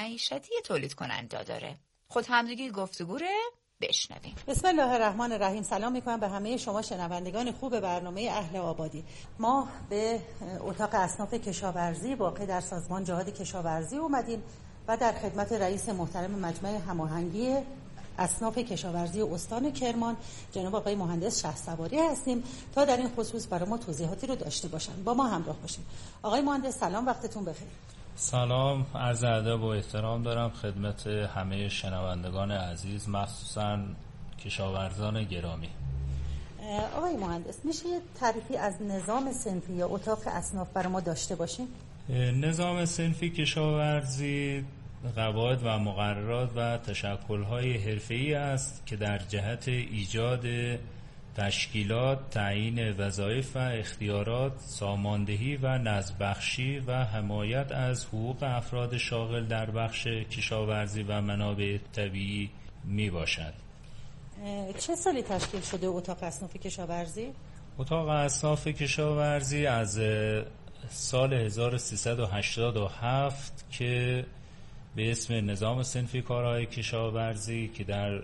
معیشتی تولید کننده داره. خود همزگی گفتگوره، بشنویم. بسم الله الرحمن الرحیم. سلام میکنم به همه شما شنوندگان خوب برنامه اهل آبادی. ما به اتاق اصناف کشاورزی واقع در سازمان جهاد کشاورزی اومدیم و در خدمت رئیس محترم مجمع هماهنگی اصناف کشاورزی استان کرمان جناب آقای مهندس شهسواری هستیم تا در این خصوص برای ما توضیحاتی رو داشته باشن. با ما همراه باشین. آقای مهندس سلام، وقتتون بخیر. سلام، عرض ادب و احترام دارم خدمت همه شنوندگان عزیز، مخصوصا کشاورزان گرامی. آقای مهندس میشه یه تعریفی از نظام صنفی یا اتاق اصناف برای ما داشته باشین؟ نظام صنفی کشاورزی قواعد و مقررات و تشکل‌های حرفه‌ای است که در جهت ایجاد تشکیلات، تعیین وظایف و اختیارات، ساماندهی و نظم‌بخشی و حمایت از حقوق افراد شاغل در بخش کشاورزی و منابع طبیعی می باشد. چه سالی تشکیل شده اتاق اصناف کشاورزی؟ اتاق اصناف کشاورزی از سال 1387 که به اسم نظام صنفی کارهای کشاورزی که در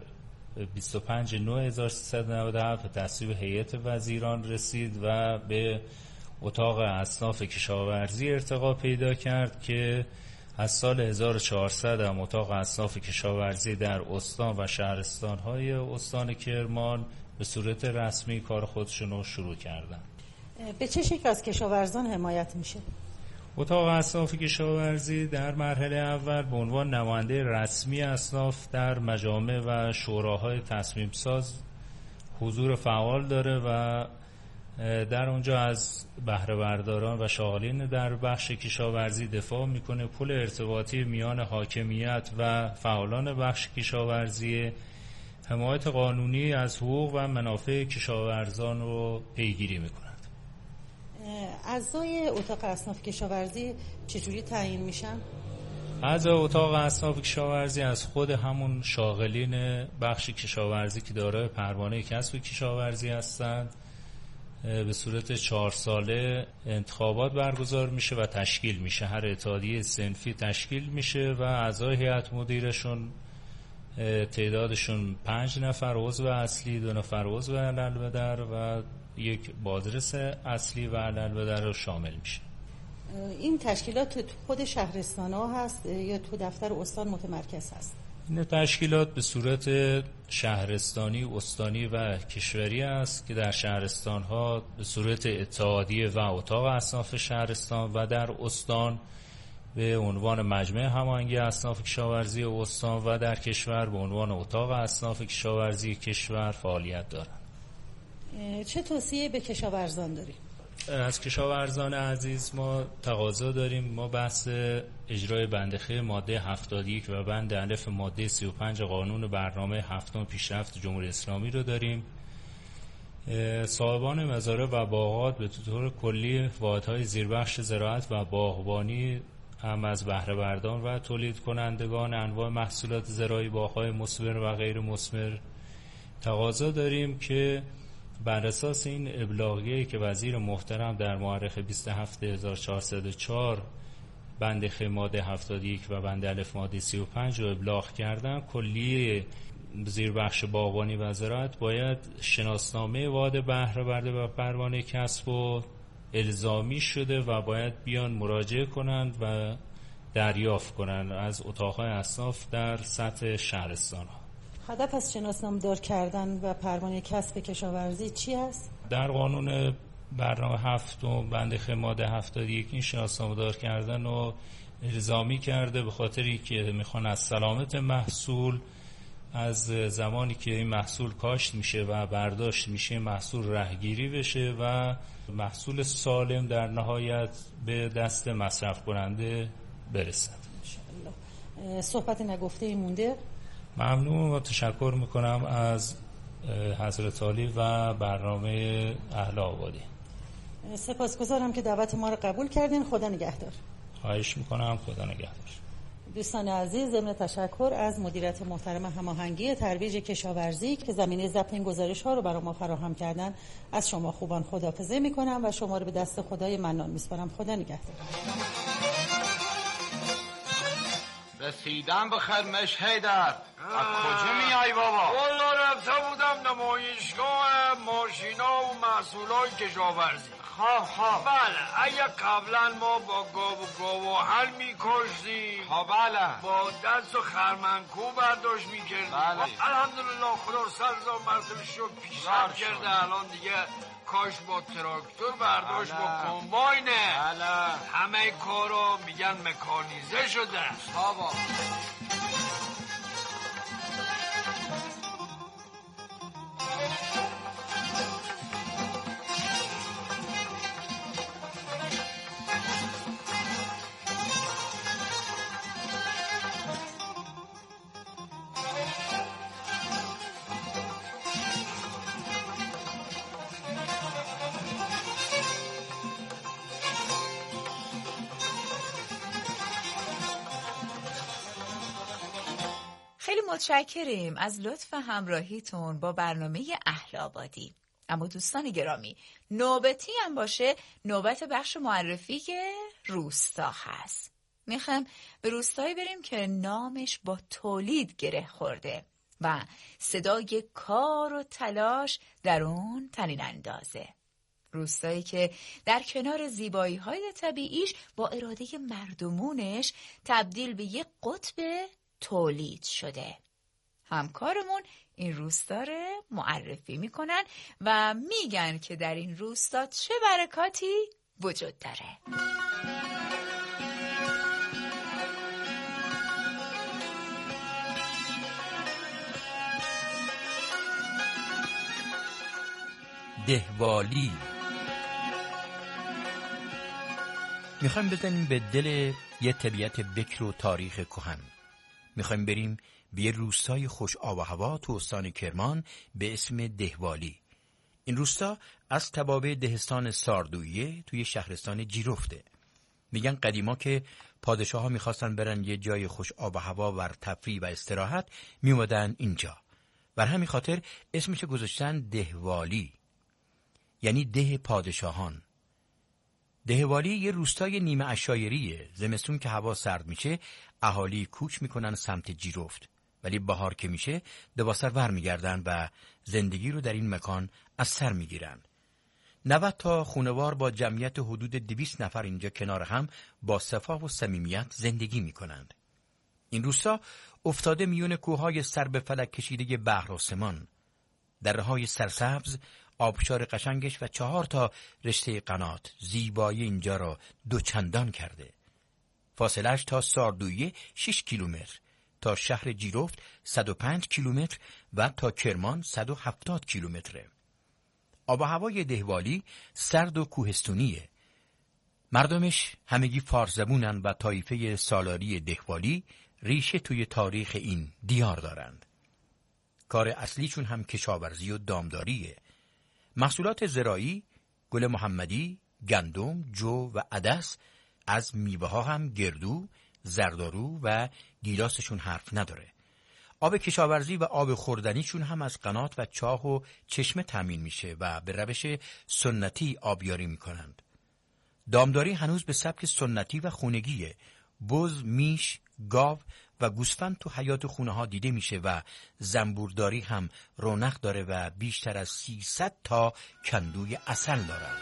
25/9/1397 به تصویب هیئت وزیران رسید و به اتاق اصناف کشاورزی ارتقا پیدا کرد که از سال 1400 هم اتاق اصناف کشاورزی در استان و شهرستان‌های استان کرمان به صورت رسمی کار خودشون رو شروع کردن. به چه شکل از کشاورزان حمایت میشه؟ اتاق اصناف کشاورزی در مرحله اول به عنوان نماینده رسمی اصناف در مجامع و شوراهای تصمیم ساز حضور فعال داره و در اونجا از بهره برداران و شاغلین در بخش کشاورزی دفاع میکنه. پل ارتباطی میان حاکمیت و فعالان بخش کشاورزی، حمایت قانونی از حقوق و منافع کشاورزان رو پیگیری میکنه. اعضای اتاق اصناف کشاورزی چجوری تعیین میشن؟ اعضای اتاق اصناف کشاورزی از خود همون شاغلین بخش کشاورزی که دارای پروانه کسب کشاورزی هستند به صورت 4 ساله انتخابات برگزار میشه و تشکیل میشه. هر اتحادیه صنفی تشکیل میشه و اعضای هیئت مدیرشون تعدادشون 5 نفر عضو اصلی، 2 نفر عضو علل‌بدر و یک بازرس اصلی و علل‌بدر رو شامل میشه. این تشکیلات تو خود شهرستان‌ها هست یا تو دفتر استان متمرکز هست؟ این تشکیلات به صورت شهرستانی، استانی و کشوری است که در شهرستان‌ها به صورت اتحادیه و اتاق اصناف شهرستان و در استان به عنوان مجمع هماهنگی اصناف کشاورزی استان و در کشور به عنوان اتاق اصناف کشاورزی کشور فعالیت دارند. چه توصیه به کشاورزان داریم؟ از کشاورزان عزیز ما تقاضا داریم. ما بحث اجرای بند خ ماده 71 و بند الف ماده 35 قانون برنامه هفتم پیشرفت جمهوری اسلامی رو داریم. صاحبان مزارع و باغات به طور کلی واحدهای زیربخش زراعت و باغبانی هم از بهره برداران و تولید کنندگان انواع محصولات زراعی، باغ‌های مثمر و غیر مثمر تقاضا داریم که بر اساس این ابلاغیه‌ای که وزیر محترم در مورخ 27/1404 بند خ ماده 71 و بند الف ماده 35 رو ابلاغ کردن، کلیه زیربخش باغبانی و زراعت باید شناسنامه واحد بهره برده و پروانه کسب و الزامی شده و باید بیان مراجعه کنند و دریافت کنند از اتاق‌های اصناف در سطح شهرستان‌ها. هدف از شناسنامه‌دار کردن و پروانه کسب کشاورزی چی است؟ در قانون برنامه هفتم بند خ ماده 71 این شناسنامه‌دار کردن رو الزامی کرده به خاطری که میخوان از سلامت محصول از زمانی که این محصول کاشت میشه و برداشت میشه محصول رهگیری بشه و محصول سالم در نهایت به دست مصرف کننده برسد. صحبت نگفته مونده. ممنون و تشکر میکنم از حضرت عالی و برنامه اهل آبادی. سپاسگزارم که دعوت ما رو قبول کردین. خدا نگهدار. خواهش میکنم. خدا نگهدار. دوستان عزیز، ضمن تشکر از مدیریت محترم هماهنگی ترویج کشاورزی که زمینه ضبط این گزارش‌ها رو برای ما فراهم کردن، از شما خوبان خداحافظی میکنم و شما رو به دست خدای منان میسپارم. خدا نگهدار. رسیدم به خدمتش حیدر. از کجا میای بابا؟ والا رفته بودم نمایشگاه ماشینا و محصولای کشاورزی. خب بله، اگه قبلا ما با گاوهل میکشتیم، بله با دست و خرمنکو برداشت میکردیم. بله. الحمدلله خدا سرزا مرتبه شد پیشرفت کرده. الان دیگه کاش با تراکتور برداشت، بله. با کمباینه. بله. همه کارو میگن مکانیزه شده. بابا خیلی متشکریم از لطف همراهیتون با برنامه اهل آبادی. اما دوستان گرامی، نوبتی هم باشه نوبت بخش معرفی روستا هست. میخوایم به روستایی بریم که نامش با تولید گره خورده و صدای کار و تلاش در اون طنین اندازه. روستایی که در کنار زیبایی‌های طبیعیش با اراده مردمونش تبدیل به یک قطب تولید شده. همکارمون این روستا رو معرفی میکنن و میگن که در این روستا چه برکاتی وجود داره. دهوالی. میخوایم بزنیم به دل یه طبیعت بکر و تاریخ کهن. میخوایم بریم به یه روستای خوش آب و هوا تو استان کرمان به اسم دهوالی. این روستا از توابع دهستان ساردویه توی شهرستان جیرفته. میگن قدیما که پادشاه ها میخواستن برن یه جای خوش آب و هوا و تفریح و استراحت میومدن اینجا. بر همین خاطر اسمش گذاشتن دهوالی، یعنی ده پادشاهان. دهوالی یه روستای نیمه عشایریه. زمستون که هوا سرد میشه اهالی کوچ میکنن سمت جیرفت، ولی بهار که میشه دوباره ور میگردن و زندگی رو در این مکان از سر میگیرن. 90 تا خانوار با جمعیت حدود 200 نفر اینجا کنار هم با صفا و صمیمیت زندگی میکنند. این روستا افتاده میون کوههای سر به فلک کشیده بحر و سمان، دره‌های سرسبز، آبشار قشنگش و 4 تا رشته قنات زیبایی اینجا را دوچندان کرده. فاصلهش تا ساردویه 6 کیلومتر، تا شهر جیرفت 105 کیلومتر و تا کرمان 170 کیلومتره. آب و هوای دهوالی سرد و کوهستونیه. مردمش همگی فارس زبونن و طایفه سالاری دهوالی ریشه توی تاریخ این دیار دارند. کار اصلیشون هم کشاورزی و دامداریه. محصولات زراعی، گل محمدی، گندم، جو و عدس، از میوه ها هم گردو، زردارو و گیلاسشون حرف نداره. آب کشاورزی و آب خوردنیشون هم از قنات و چاه و چشمه تامین میشه و به روش سنتی آبیاری میکنند. دامداری هنوز به سبک سنتی و خونگیه. بز، میش، گاو و گوسفند تو حیات خونه ها دیده میشه و زنبورداری هم رونق داره و بیشتر از 300 تا کندوی عسل دارن.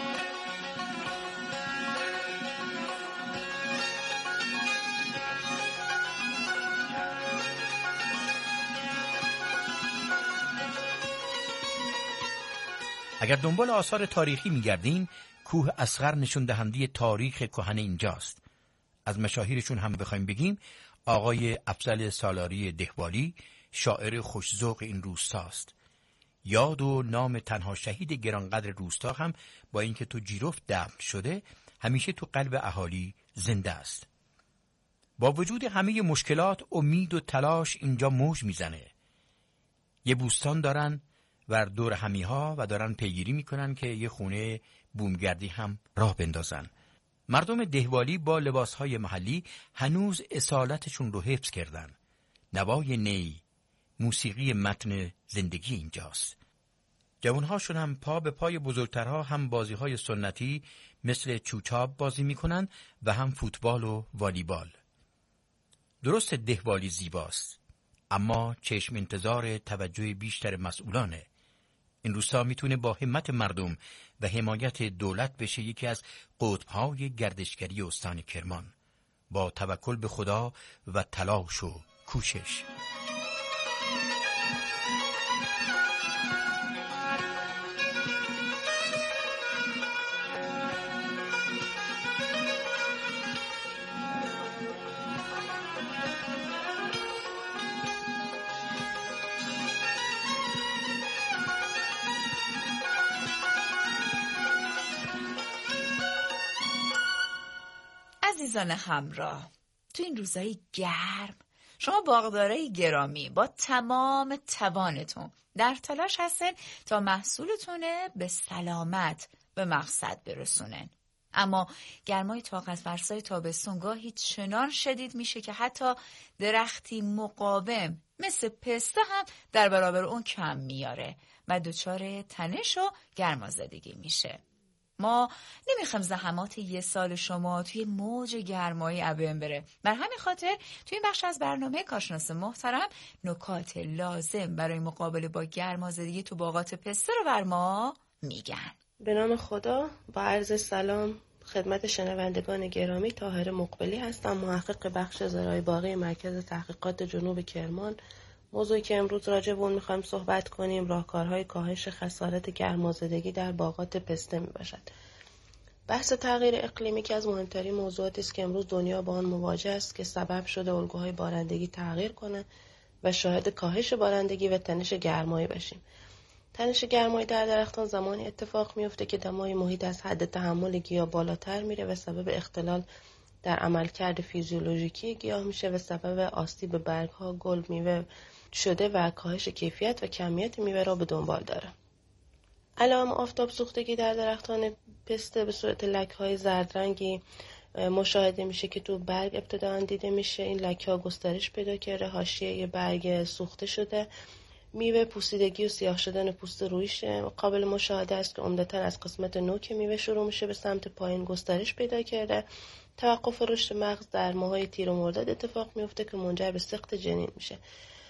اگر دنبال آثار تاریخی میگردین، کوه اصغر نشون دهنده تاریخ کهن اینجاست. از مشاهیرشون هم بخوایم بگیم، آقای افضل سالاری دهوالی شاعر خوش‌ذوق این روستاست. یاد و نام تنها شهید گرانقدر روستا هم با اینکه تو جیرفت دفن شده، همیشه تو قلب اهالی زنده است. با وجود همه مشکلات، امید و تلاش اینجا موج میزنه. یه بوستان دارن و دور همیها و دارن پیگیری میکنن که یه خونه بومگردی هم راه بندازن. مردم دهوالی با لباسهای محلی هنوز اصالتشون رو حفظ کردن. نوای نی، موسیقی متن زندگی اینجاست. جوانهاشون هم پا به پای بزرگترها هم بازیهای سنتی مثل چوچاب بازی میکنن و هم فوتبال و والیبال. درست دهوالی زیباست، اما چشم انتظار توجه بیشتر مسئولانه. این روستا میتونه با همت مردم و حمایت دولت بشه یکی از قطب‌های گردشگری استان کرمان، با توکل به خدا و تلاش و کوشش. عزیزان همراه، تو این روزهای گرم شما باغدارای گرامی با تمام توانتون در تلاش هستن تا محصولتونه به سلامت به مقصد برسونن. اما گرمای طاقت فرسای تابستون گاهی چنان شدید میشه که حتی درختی مقاوم مثل پسته هم در برابر اون کم میاره و دچار تنش و گرمازدگی میشه. ما نمیخوایم زحمات یه سال شما توی موج گرمایی ابم بره. بر همین خاطر توی این بخش از برنامه کارشناس محترم نکات لازم برای مقابله با گرمازدگی تو باغات پسته رو بر ما میگن. به نام خدا، با عرض سلام خدمت شنوندگان گرامی، طاهره مقبلی هستم، محقق بخش زراعی باغی مرکز تحقیقات جنوب کرمان. موضوعی که امروز راجع به اون می‌خوایم صحبت کنیم راهکارهای کاهش خسارات گرمازدگی در باغات پسته میباشد. بحث تغییر اقلیمی که از مهمترین موضوعاتی است که امروز دنیا با آن مواجه است که سبب شده الگوهای بارندگی تغییر کنه و شاهد کاهش بارندگی و تنش گرمایی باشیم. تنش گرمایی در درختان زمانی اتفاق میفته که دمای محیط از حد تحمل گیاه بالاتر میره و سبب اختلال در عملکرد فیزیولوژیکی گیاه میشه و سبب آسیب برگ‌ها، گل، میوه شده و کاهش کیفیت و کمیت میوه را به دنبال داره. علائم آفتاب سوختگی در درختان پسته به صورت لکه‌های زرد رنگی مشاهده میشه که تو برگ ابتداً دیده میشه. این لکه‌ها گسترش پیدا کرده، حاشیه برگ سوخته شده، میوه پوسیدگی و سیاه شدن پوست رویش قابل مشاهده است که عمدتاً از قسمت نوک میوه شروع میشه به سمت پایین گسترش پیدا کرده. توقف رشد مغز در ماه‌های تیر و مرداد اتفاق میفته که منجر به سقط جنین میشه.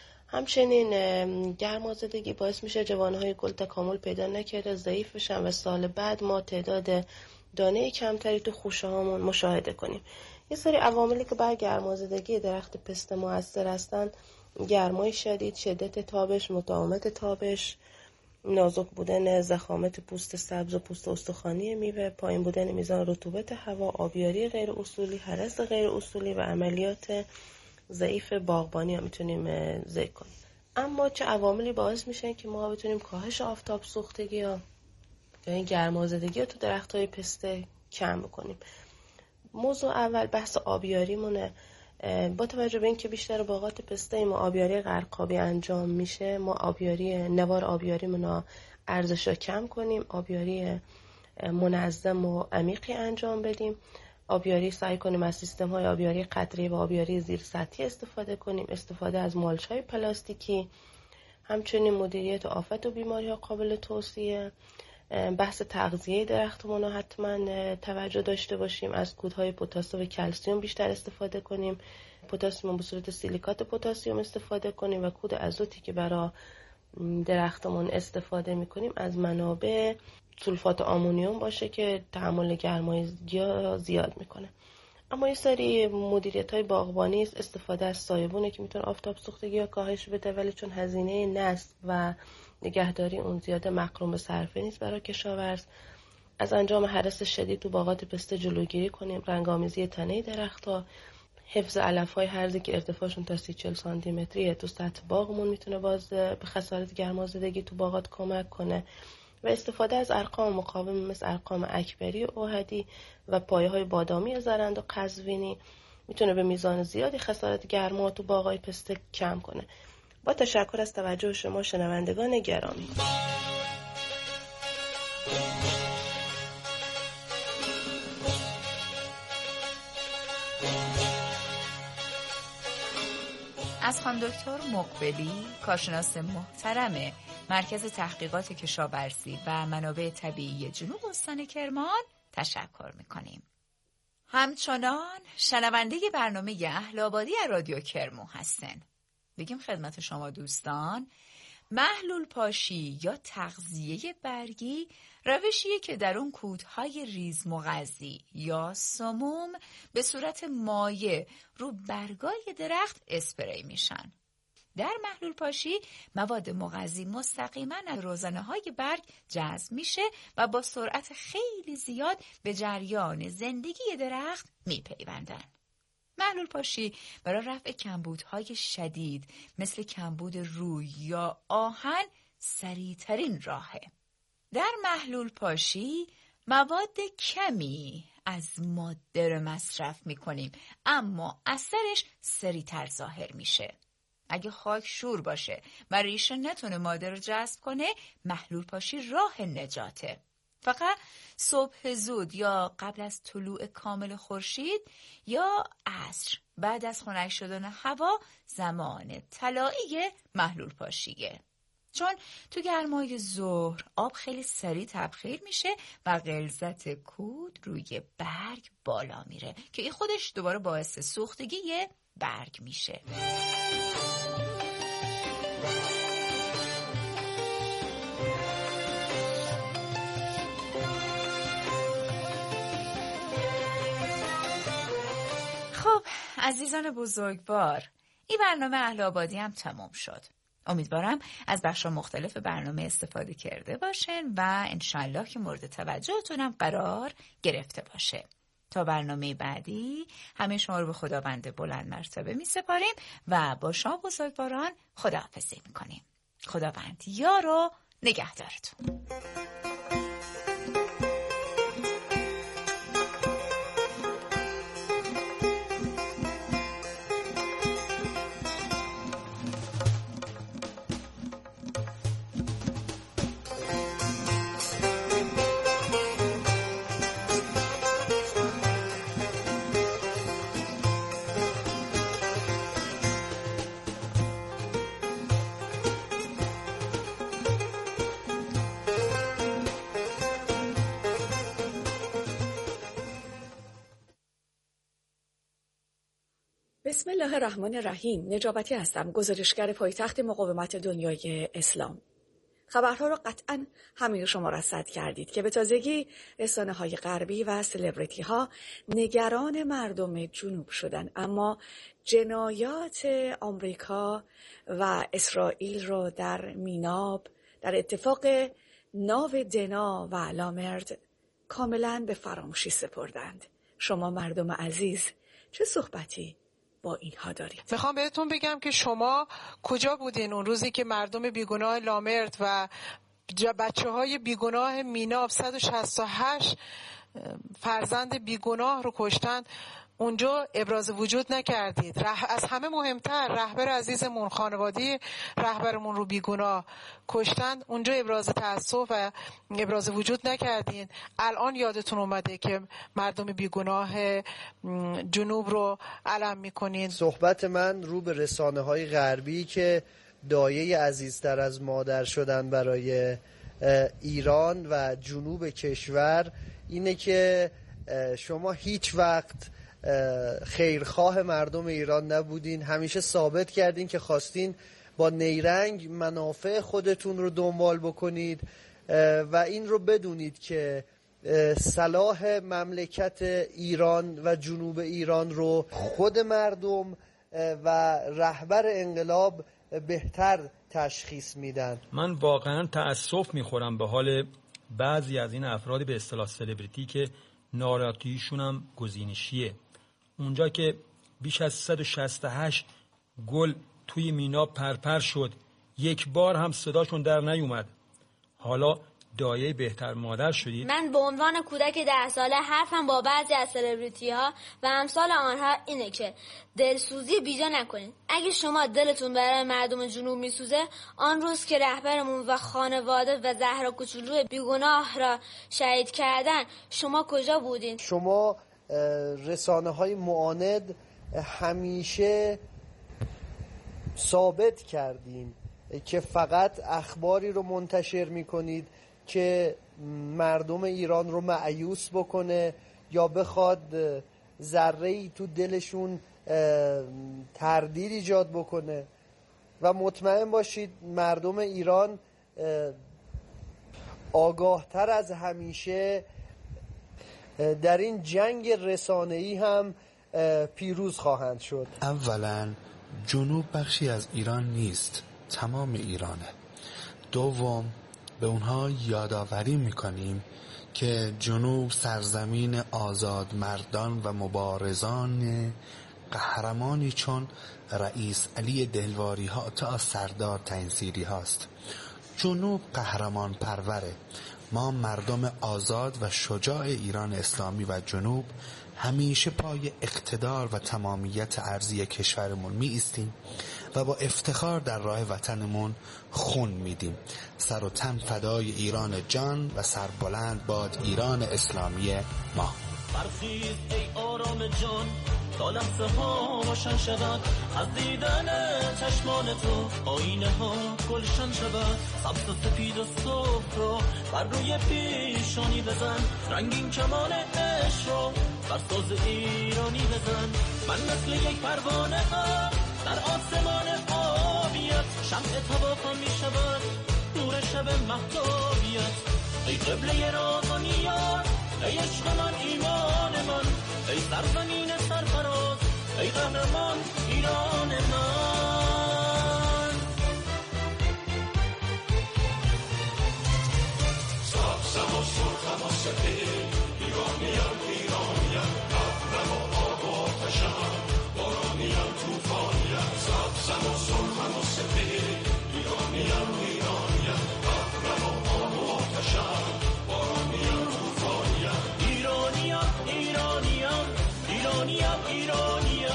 همچنین گرمازدگی باعث میشه جوانه‌های گل تکامل پیدا نکرده، ضعیف بشن و سال بعد ما تعداد دانه کمتری تو خوشه هامون مشاهده کنیم. یه سری عواملی که بر گرمازدگی درخت پسته مؤثر هستن: گرمای شدید، شدت تابش، مداومت تابش، نازک بودن ضخامت پوست سبز و پوست استخوانی میوه، پایین بودن میزان رطوبت هوا، آبیاری غیر اصولی، هرس غیر اصولی و عملیات ضعیف باغبانی هم میتونیم ذکر کنیم. اما چه عواملی باعث میشن که ما بتونیم کاهش آفتاب سوختگی یا این گرمازدگی تو درخت‌های پسته کم بکنیم؟ موضوع اول بحث آبیاریمونه. با توجه به اینکه بیشتر باغات پسته ما آبیاری غرقابی انجام میشه، ما نوار آبیاریمون رو ارزش رو کم کنیم، آبیاری منظم و عمیقی انجام بدیم. آبیاری سعی کنیم از سیستم های آبیاری قطره‌ای و آبیاری زیر سطحی استفاده کنیم، استفاده از مالچ های پلاستیکی، همچنین مدیریت آفت و بیماری ها قابل توصیه. بحث تغذیه درختمون رو حتما توجه داشته باشیم، از کودهای پتاسیم و کلسیم بیشتر استفاده کنیم، پتاسیم به صورت سیلیکات پتاسیم استفاده کنیم و کود آزوتی که برای درختمون استفاده میکنیم از منابع سولفات آمونیوم باشه که تحمل گرمای گیاه زیاد میکنه. اما یه سری مدیریت‌های باغبانی است استفاده از سایه‌بونه که میتونه آفتاب سوختگی رو کاهش بده، ولی چون هزینه نصب و نگهداری اون زیاده مقروم صرفه نیست برای کشاورز، از انجام هرس شدید تو باغات پسته جلوگیری کنیم. رنگ‌آمیزی تنه درخت‌ها، حفظ علف‌های هرزی که ارتفاعشون تا 30-40 سانتی متریه تو سطح باغمون میتونه باز به خسارات گرمازدگی تو باغات کمک کنه و استفاده از ارقام مقاوم مثل ارقام اکبری و احدی و پایه‌های بادامی زرند و قزوینی میتونه به میزان زیادی خسارات گرما تو باغ‌های پسته کم کنه. با تشکر از توجه شما شنوندگان گرامی. از خانم دکتر مقبلی، کارشناس محترم مرکز تحقیقات کشاورزی و منابع طبیعی جنوب استان کرمان تشکر می‌کنیم. همچنان شنونده برنامه اهل آبادی از رادیو کرمان هستن. بگیم خدمت شما دوستان، محلول پاشی یا تغذیه برگی روشیه که در اون کودهای ریز مغذی یا سموم به صورت مایع رو برگای درخت اسپری میشن. در محلول پاشی مواد مغذی مستقیما از روزنه‌های برگ جذب میشه و با سرعت خیلی زیاد به جریان زندگی درخت میپیوندن. محلول پاشی برای رفع کمبودهای شدید مثل کمبود روی یا آهن سریعترین راهه. در محلول پاشی مواد کمی از ماده رو مصرف میکنیم، اما اثرش سریعتر ظاهر میشه. اگه خاک شور باشه و ریشه نتونه ماده رو جذب کنه، محلول پاشی راه نجاته. فقط صبح زود یا قبل از طلوع کامل خورشید یا عصر بعد از خنک شدن هوا زمان طلایی محلول پاشیه. چون تو گرمای ظهر آب خیلی سریع تبخیر میشه و غلظت کود روی برگ بالا میره که این خودش دوباره باعث سوختگی برگ میشه. خب عزیزان بزرگوار، این برنامه اهل آبادی هم تمام شد. امیدوارم از بخش‌ها مختلف برنامه استفاده کرده باشن و انشالله که مورد توجهتونم قرار گرفته باشه. تا برنامه بعدی همه شما رو به خداوند بلند مرتبه می سپاریم و با شما بزرگواران خداحافظی می کنیم. خداوند یار و نگهدارتون. بسم الله الرحمن الرحیم. نجابتی هستم، گزارشگر پایتخت مقاومت دنیای اسلام. خبرها را قطعاً همه شما رصد کردید که به تازگی رسانه‌های غربی و سلبریتی ها نگران مردم جنوب شدن، اما جنایات آمریکا و اسرائیل را در میناب در اتفاق ناو دنا و لامرد کاملاً به فراموشی سپردند. شما مردم عزیز چه صحبتی با اینها دارید؟ میخوام بهتون بگم که شما کجا بودین اون روزی که مردم بیگناه لامرد و بچه‌های بیگناه میناب 168 فرزند بیگناه رو کشتن؟ اونجا ابراز وجود نکردید. از همه مهمتر رهبر عزیزمون، خانواده رهبرمون رو بیگناه کشتن، اونجا ابراز تأسف و ابراز وجود نکردین. الان یادتون اومده که مردم بیگناه جنوب رو علم میکنین. صحبت من رو به رسانه‌های غربی که دایه عزیزتر از مادر شدن برای ایران و جنوب کشور اینه که شما هیچ وقت خیرخواه مردم ایران نبودین. همیشه ثابت کردین که خواستین با نیرنگ منافع خودتون رو دنبال بکنید و این رو بدونید که صلاح مملکت ایران و جنوب ایران رو خود مردم و رهبر انقلاب بهتر تشخیص میدن. من واقعا تأسف میخورم به حال بعضی از این افراد به اصطلاح سلبریتی که ناراحتیشون هم گزینشیه. اونجا که بیش از 168 گل توی میناب پرپر شد، یک بار هم صداشون در نیومد. حالا دایه بهتر مادر شدید. من به عنوان کودک 10 ساله حرفم با بعضی از سلبریتی ها و امثال آنها اینه که دلسوزی بیجا نکنید. اگه شما دلتون برای مردم جنوب میسوزه، آن روز که رهبرمون و خانواده و زهرا کوچولو بیگناه را شهید کردن، شما کجا بودین؟ شما رسانه‌های معاند همیشه ثابت کردین که فقط اخباری رو منتشر میکنید که مردم ایران رو مایوس بکنه یا بخواد ذره‌ای تو دلشون تردید ایجاد بکنه. و مطمئن باشید مردم ایران آگاهتر از همیشه در این جنگ رسانه‌ای هم پیروز خواهند شد. اولا جنوب بخشی از ایران نیست، تمام ایرانه. دوم به اونها یادآوری میکنیم که جنوب سرزمین آزاد مردان و مبارزان قهرمانی چون رئیس علی دلواری ها تا سردار تنصیری هاست. جنوب قهرمان پروره. ما مردم آزاد و شجاع ایران اسلامی و جنوب همیشه پای اقتدار و تمامیت ارضی کشورمون می ایستیم و با افتخار در راه وطنمون خون میدیم. سر و تن فدای ایران جان و سربلند باد ایران اسلامی ما. برخیز ای آرام جان تا لحظه ها روشن شود، از دیدن چشمان تو آینه ها گلشن شود. سبز و سپید و صبح رو بر روی پیشانی بزن، رنگین کمان عشق رو بر ساز ایرانی بزن. من مثل یک پروانه ها در آسمان آبیت، شمع تابان می شود نور شب مهتابیت. ای قبله راهانیان، ای عشق من ایمان من، ای سرزمین سرفراز، ای قهرمان ایران من. سبزم و سرخم و سپید ایرانیم ایرانیم، ابرم و آب و آتشم بارانیم توفانیم. سبزم و سرخم و سپید ایرانیم ایرانیم، ابرم و آب و آتشم بارانیم توفانیم. ایرانیم ایرانیم ایرانیم ایرانیم.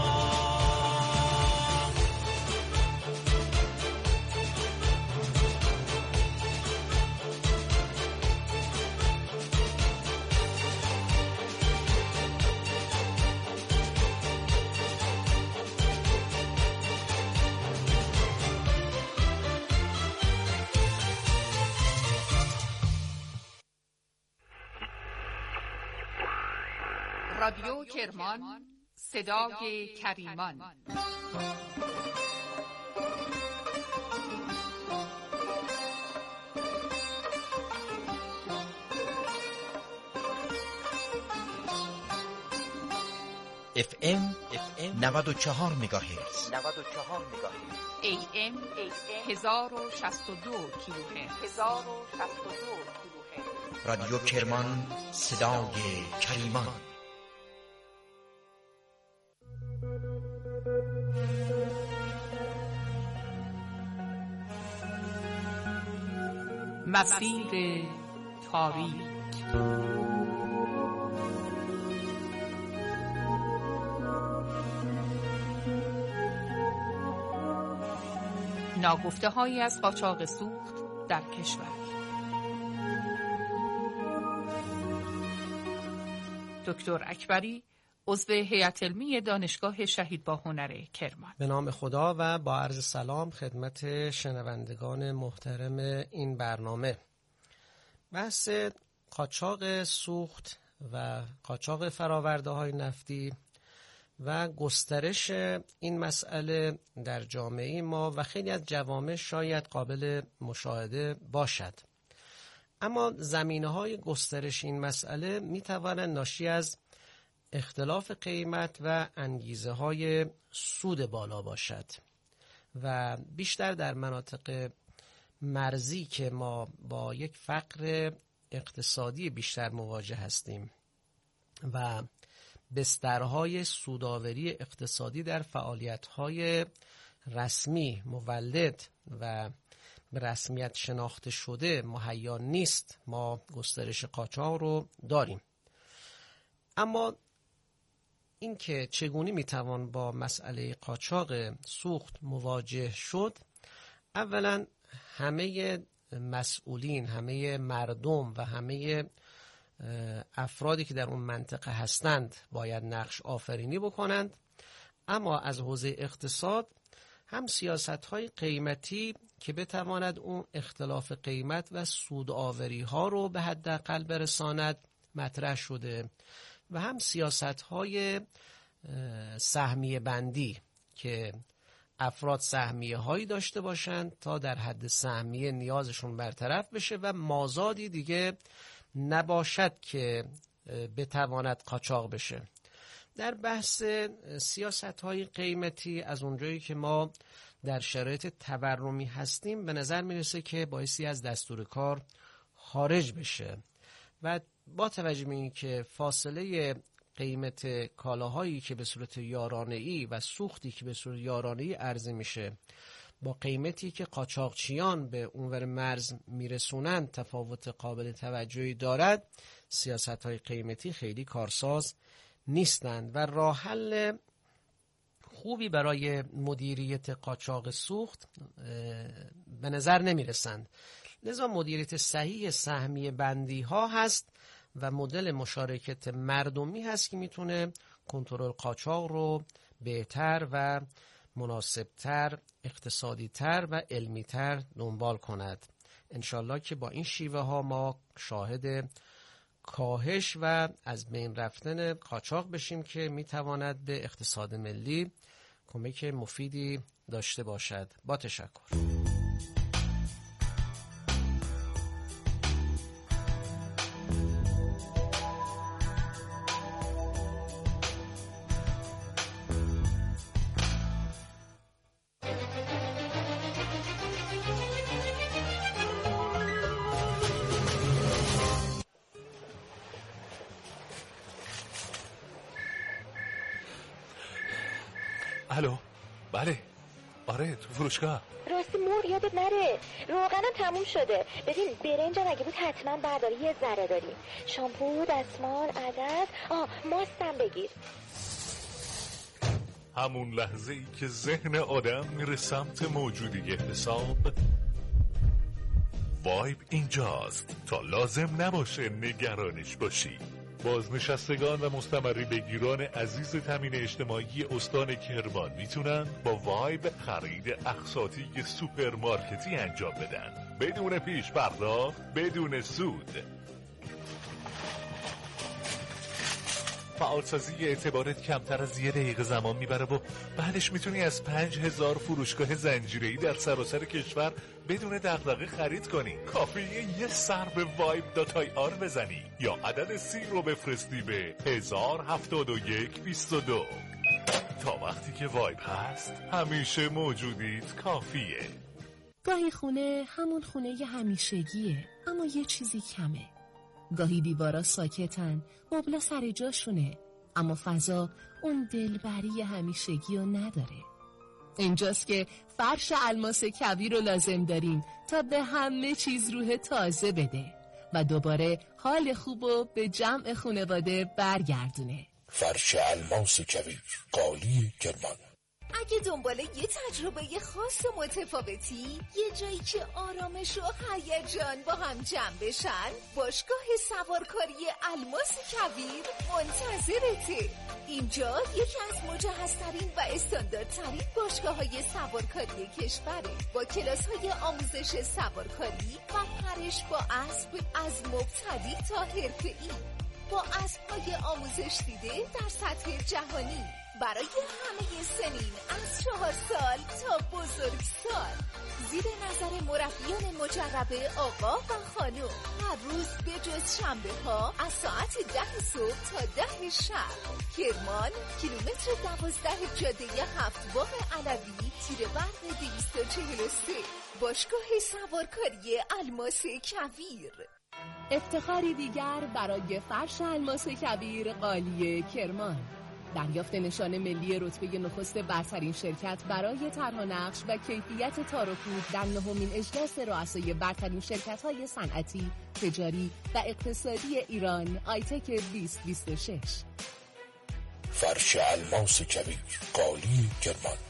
رادیو کرمان، صدای کریمان. FM 94 مگاهرتز، AM 1062 کیلوهرتز. رادیو کرمان، صدای کریمان. مسیر تاریک. ناگفته‌هایی از قاچاق سوخت در کشور. دکتر اکبری، عضو هیئت علمی دانشگاه شهید باهنر کرمان. به نام خدا و با عرض سلام خدمت شنوندگان محترم این برنامه. بحث قاچاق سوخت و قاچاق فرآورده‌های نفتی و گسترش این مسئله در جامعه ما و خیلی از جوامع شاید قابل مشاهده باشد. اما زمینه‌های گسترش این مسئله می‌تواند ناشی از اختلاف قیمت و انگیزه‌های سود بالا باشد و بیشتر در مناطق مرزی که ما با یک فقر اقتصادی بیشتر مواجه هستیم و بسترهای سودآوری اقتصادی در فعالیت‌های رسمی مولد و به رسمیت شناخته شده مهیا نیست، ما گسترش قاچاق رو داریم. اما اینکه چگونه میتوان با مسئله قاچاق سوخت مواجه شد، اولا همه مسئولین، همه مردم و همه افرادی که در اون منطقه هستند باید نقش آفرینی بکنند. اما از حوزه اقتصاد هم سیاست‌های قیمتی که بتواند اون اختلاف قیمت و سودآوری ها رو به حداقل برساند مطرح شده و هم سیاست‌های سهمیه بندی که افراد سهمیه هایی داشته باشند تا در حد سهمیه نیازشون برطرف بشه و مازادی دیگه نباشد که بتواند قاچاق بشه. در بحث سیاست های قیمتی از اونجایی که ما در شرایط تورمی هستیم به نظر میرسه که بایستی از دستور کار خارج بشه و با توجه به این که فاصله قیمت کالاهایی که به صورت یارانه‌ای و سوختی که به صورت یارانه‌ای عرضه میشه با قیمتی که قاچاقچیان به اونور مرز میرسونند تفاوت قابل توجهی دارد، سیاست‌های قیمتی خیلی کارساز نیستند و راه حل خوبی برای مدیریت قاچاق سوخت به نظر نمیرسند. لذا مدیریت صحیح سهمیه بندی ها هست و مدل مشارکت مردمی هست که میتونه کنترل قاچاق رو بهتر و مناسبتر، اقتصادیتر و علمیتر دنبال کند. انشالله که با این شیوه ها ما شاهد کاهش و از بین رفتن قاچاق بشیم که میتواند به اقتصاد ملی کمک مفیدی داشته باشد. با تشکر. الو، بله، آره تو فروشگاه. راستی مور یادت نره، روغنم تموم شده. ببین برنجم اگه بود حتما برداری، یه ذره داریم. شامپو، دستمال، عدس، ماستم بگیر. همون لحظه ای که ذهن آدم میره سمت موجودی حساب، وایب اینجاست تا لازم نباشه نگرانش باشی. بازنشستگان و مستمری بگیران عزیز تامین اجتماعی استان کرمان میتونن با وایب خرید اقساطی سوپرمارکتی انجام بدن بدون پیش پرداخت، بدون سود. فعالسازی اعتبارت کمتر از 1 دقیقه زمان میبره و بعدش میتونی از 5000 فروشگاه زنجیره‌ای در سراسر کشور بدون دغدغه خرید کنی. کافیه یه سر به vibe.ir بزنی یا عدد 30 رو بفرستی به 107122. تا وقتی که وایب هست همیشه موجودیت کافیه. گاهی خونه همون خونه ی همیشگیه، اما یه چیزی کمه. گاهی دیوارا ساکتن، مبلا سر جاشونه، اما فضا اون دلبری همیشگی رو نداره. اینجاست که فرش الماس کویر رو لازم داریم تا به همه چیز روح تازه بده و دوباره حال خوب رو به جمع خانواده برگردونه. فرش الماس کویر، قالی کرمان. اگه دنبال یه تجربه خاص و متفاوتی، یه جایی که آرامش و هیجان با هم جمع بشن، باشگاه سوارکاری الماس کویر منتظرته. اینجا یکی از مجهزترین و استانداردترین باشگاه‌های سوارکاری کشوره، با کلاس‌های آموزش سوارکاری و پرش با اسب از مبتدی تا حرفه‌ای، با اسب‌های آموزش دیده در سطح جهانی برای همه سنین از 4 سال تا بزرگسال، زیر نظر مربیان مجرب آقا و خانم. هر روز به جز شنبه ها از ساعت 10 صبح تا 10 شب. کرمان، کیلومتر 12 جاده 7 باغ علوی، تیر برق 243. باشگاه سوارکاری الماس کویر. افتخاری دیگر برای فرش الماس کویر قالی کرمان. دریافت نشان ملی رتبه نخست برترین شرکت برای طرح نقش و کیفیت تار و پود در 9مین اجلاس رؤسای برترین شرکت‌های صنعتی، تجاری و اقتصادی ایران آیتک 2026. فرش الماس کویر، قالی کرمان.